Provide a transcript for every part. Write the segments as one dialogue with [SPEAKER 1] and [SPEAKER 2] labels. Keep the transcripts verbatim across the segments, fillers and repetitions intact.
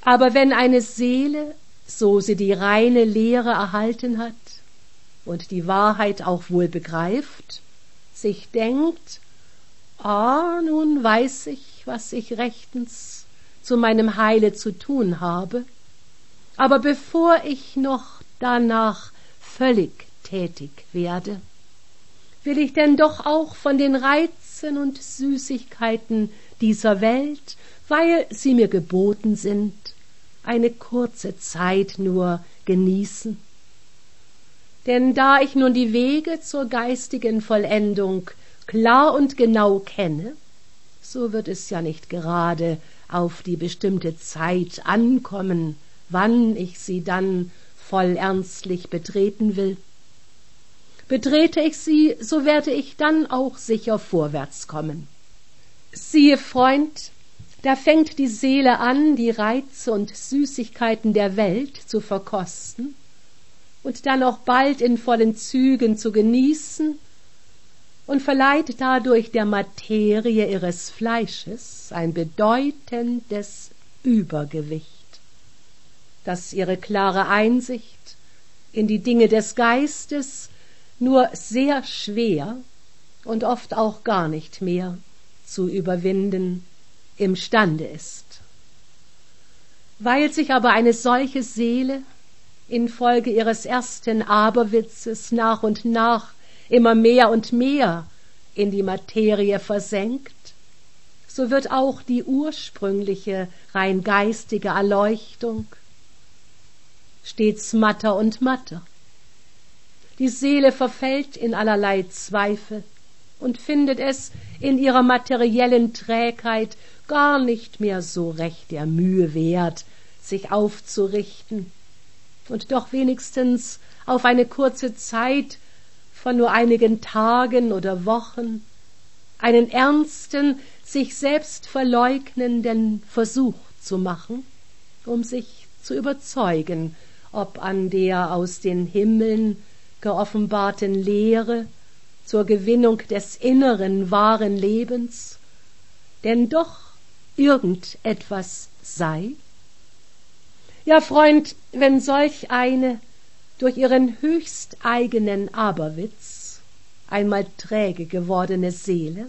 [SPEAKER 1] Aber wenn eine Seele, so sie die reine Lehre erhalten hat und die Wahrheit auch wohl begreift, sich denkt, ah, nun weiß ich, was ich rechtens zu meinem Heile zu tun habe, aber bevor ich noch danach völlig tätig werde, will ich denn doch auch von den Reizen und Süßigkeiten dieser Welt, weil sie mir geboten sind, eine kurze Zeit nur genießen. Denn da ich nun die Wege zur geistigen Vollendung klar und genau kenne, so wird es ja nicht gerade auf die bestimmte Zeit ankommen, wann ich sie dann voll ernstlich betreten will. Betrete ich sie, so werde ich dann auch sicher vorwärts kommen. Siehe, Freund, da fängt die Seele an, die Reize und Süßigkeiten der Welt zu verkosten und dann auch bald in vollen Zügen zu genießen und verleiht dadurch der Materie ihres Fleisches ein bedeutendes Übergewicht, das ihre klare Einsicht in die Dinge des Geistes nur sehr schwer und oft auch gar nicht mehr zu überwinden imstande ist. Weil sich aber eine solche Seele infolge ihres ersten Aberwitzes nach und nach immer mehr und mehr in die Materie versenkt, so wird auch die ursprüngliche rein geistige Erleuchtung stets matter und matter. Die Seele verfällt in allerlei Zweifel und findet es in ihrer materiellen Trägheit gar nicht mehr so recht der Mühe wert, sich aufzurichten und doch wenigstens auf eine kurze Zeit von nur einigen Tagen oder Wochen einen ernsten, sich selbst verleugnenden Versuch zu machen, um sich zu überzeugen, ob an der aus den Himmeln geoffenbarten Lehre zur Gewinnung des inneren wahren Lebens denn doch irgend etwas sei? Ja, Freund, wenn solch eine durch ihren höchst eigenen Aberwitz einmal träge gewordene Seele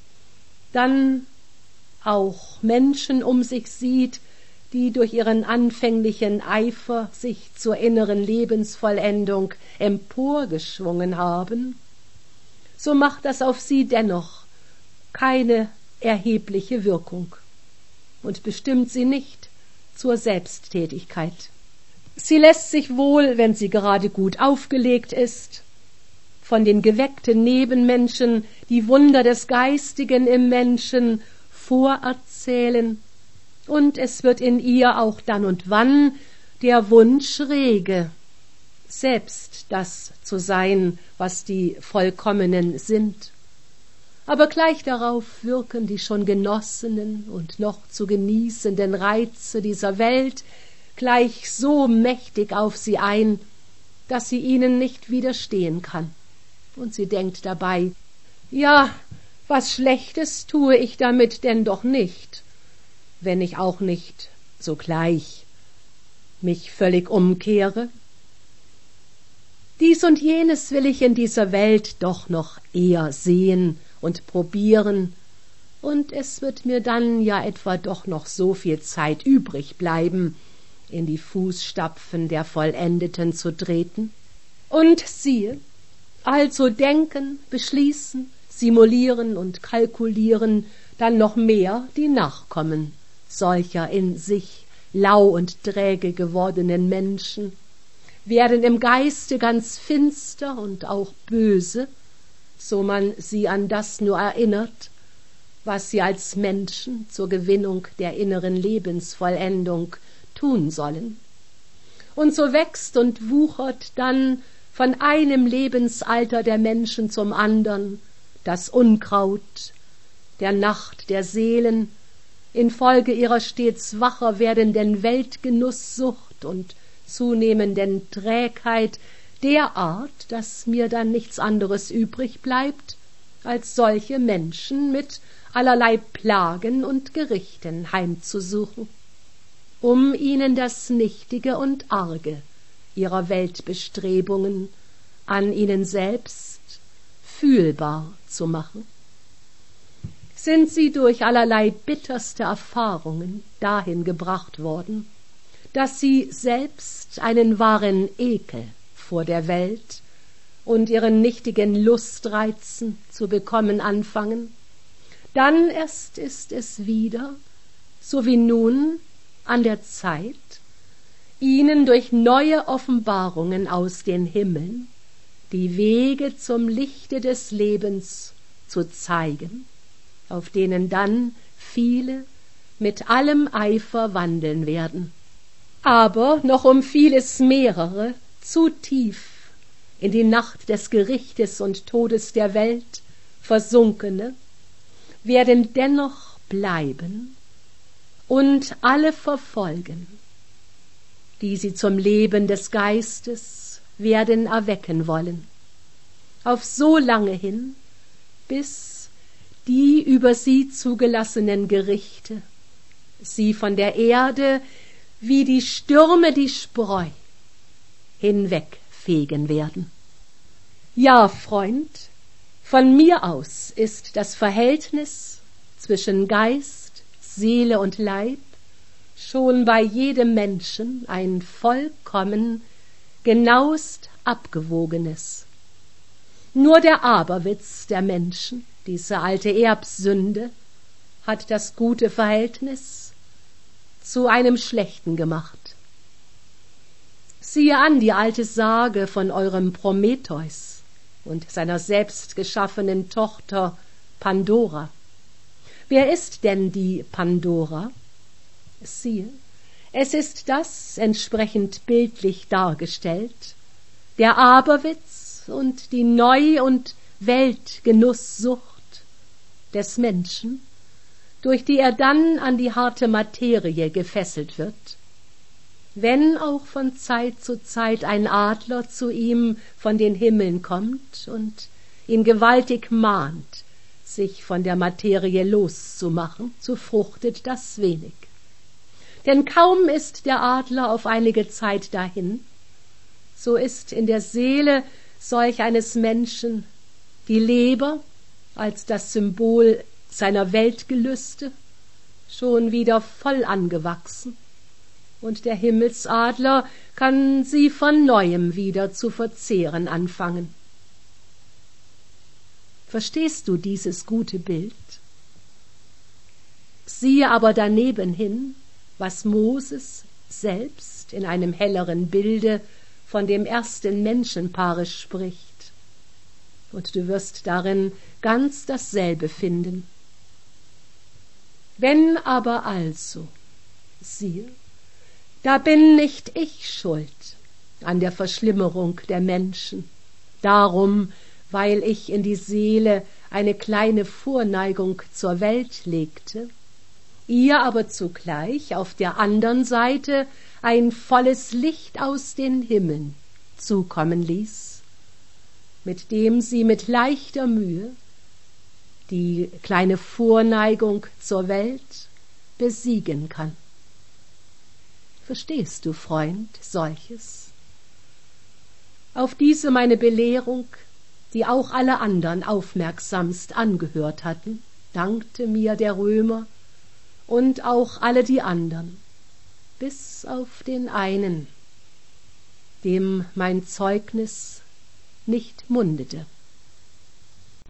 [SPEAKER 1] dann auch Menschen um sich sieht, die durch ihren anfänglichen Eifer sich zur inneren Lebensvollendung emporgeschwungen haben, so macht das auf sie dennoch keine erhebliche Wirkung und bestimmt sie nicht zur Selbsttätigkeit. Sie lässt sich wohl, wenn sie gerade gut aufgelegt ist, von den geweckten Nebenmenschen die Wunder des Geistigen im Menschen vorerzählen, und es wird in ihr auch dann und wann der Wunsch rege, selbst das zu sein, was die Vollkommenen sind. Aber gleich darauf wirken die schon genossenen und noch zu genießenden Reize dieser Welt gleich so mächtig auf sie ein, dass sie ihnen nicht widerstehen kann. Und sie denkt dabei, ja, was Schlechtes tue ich damit denn doch nicht, wenn ich auch nicht sogleich mich völlig umkehre. Dies und jenes will ich in dieser Welt doch noch eher sehen und probieren, und es wird mir dann ja etwa doch noch so viel Zeit übrig bleiben, in die Fußstapfen der Vollendeten zu treten. Und siehe, also denken, beschließen, simulieren und kalkulieren dann noch mehr die Nachkommen solcher in sich lau und träge gewordenen Menschen, werden im Geiste ganz finster und auch böse, so man sie an das nur erinnert, was sie als Menschen zur Gewinnung der inneren Lebensvollendung tun sollen. Und so wächst und wuchert dann von einem Lebensalter der Menschen zum andern das Unkraut der Nacht der Seelen, infolge ihrer stets wacher werdenden Weltgenusssucht und zunehmenden Trägheit derart, dass mir dann nichts anderes übrig bleibt, als solche Menschen mit allerlei Plagen und Gerichten heimzusuchen. um ihnen das Nichtige und Arge ihrer Weltbestrebungen an ihnen selbst fühlbar zu machen. Sind sie durch allerlei bitterste Erfahrungen dahin gebracht worden, dass sie selbst einen wahren Ekel vor der Welt und ihren nichtigen Lustreizen zu bekommen anfangen, dann erst ist es wieder, so wie nun, an der Zeit, ihnen durch neue Offenbarungen aus den Himmeln die Wege zum Lichte des Lebens zu zeigen, auf denen dann viele mit allem Eifer wandeln werden. Aber noch um vieles mehrere, zu tief in die Nacht des Gerichtes und Todes der Welt versunkene, werden dennoch bleiben und alle verfolgen, die sie zum Leben des Geistes werden erwecken wollen, auf so lange hin, bis die über sie zugelassenen Gerichte sie von der Erde wie die Stürme die Spreu hinwegfegen werden. Ja, Freund, von mir aus ist das Verhältnis zwischen Geist, Seele und Leib schon bei jedem Menschen ein vollkommen, genauest abgewogenes. Nur der Aberwitz der Menschen, diese alte Erbsünde, hat das gute Verhältnis zu einem schlechten gemacht. Siehe an die alte Sage von eurem Prometheus und seiner selbstgeschaffenen Tochter Pandora. Wer ist denn die Pandora? Siehe, es ist das entsprechend bildlich dargestellt, der Aberwitz und die Neu- und Weltgenusssucht des Menschen, durch die er dann an die harte Materie gefesselt wird, wenn auch von Zeit zu Zeit ein Adler zu ihm von den Himmeln kommt und ihn gewaltig mahnt, sich von der Materie loszumachen, so fruchtet das wenig. Denn kaum ist der Adler auf einige Zeit dahin, so ist in der Seele solch eines Menschen die Leber als das Symbol seiner Weltgelüste schon wieder voll angewachsen, und der Himmelsadler kann sie von neuem wieder zu verzehren anfangen. Verstehst du dieses gute Bild? Siehe aber daneben hin, was Moses selbst in einem helleren Bilde von dem ersten Menschenpaare spricht, und du wirst darin ganz dasselbe finden. Wenn aber also, siehe, da bin nicht ich schuld an der Verschlimmerung der Menschen, darum, weil ich in die Seele eine kleine Vorneigung zur Welt legte, ihr aber zugleich auf der andern Seite ein volles Licht aus den Himmeln zukommen ließ, mit dem sie mit leichter Mühe die kleine Vorneigung zur Welt besiegen kann. Verstehst du, Freund, solches? Auf diese meine Belehrung, die auch alle andern aufmerksamst angehört hatten, dankte mir der Römer und auch alle die andern, bis auf den einen, dem mein Zeugnis nicht mundete.